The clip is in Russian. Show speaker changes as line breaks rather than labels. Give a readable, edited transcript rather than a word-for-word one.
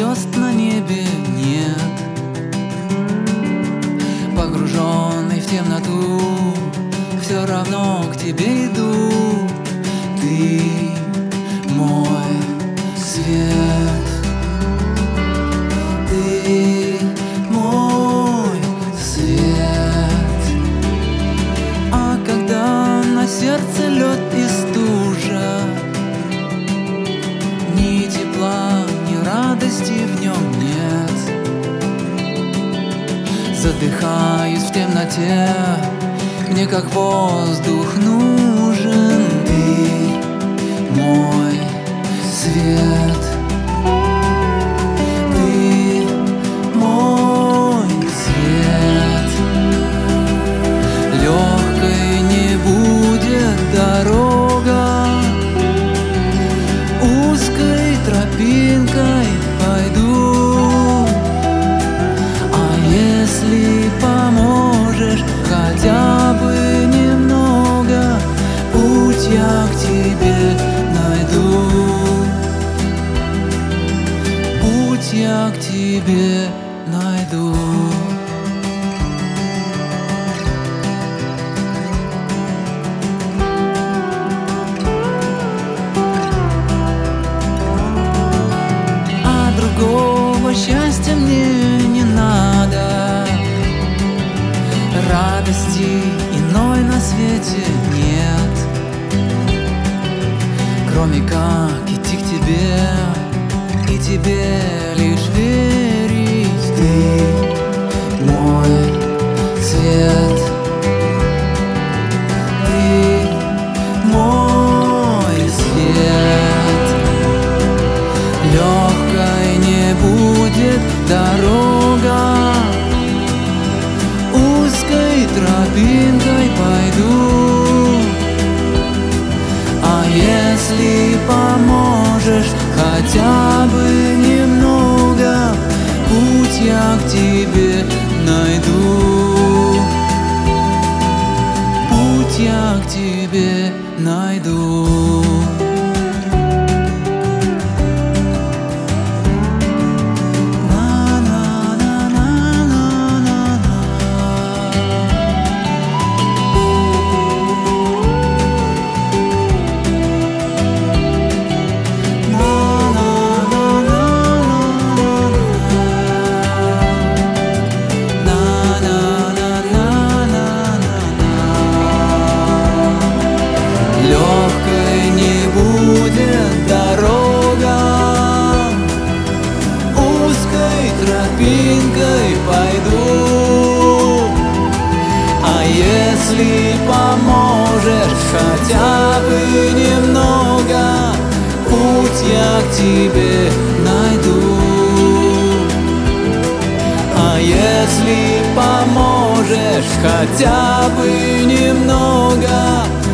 звезд на небе нет. Погруженный в темноту, все равно к тебе иду. Ты мой свет, ты мой свет. А когда на сердце лед и стужа, ни тепла, ни радости в нем нет. Задыхаюсь в темноте, мне как воздух нужен. Ты мой свет, ты мой свет. Легкой не будет дорога, узкой тропинкой пойду. А если поможешь хотя бы немного, путь я к тебе найду. Путь я к тебе найду. А другого счастья мне не надо, радости иной на свете нет, кроме как идти к тебе и тебе лишь верить. Ты мой свет, ты мой свет. Легкой не будет дорога, узкой тропинкой пойду. А если поможешь хотя бы немного, путь я к тебе найду. Путь я к тебе найду. Легкой не будет дорога, узкой тропинкой пойду. А если поможешь хотя бы немного, путь я к тебе найду. А если поможешь хотя бы немного,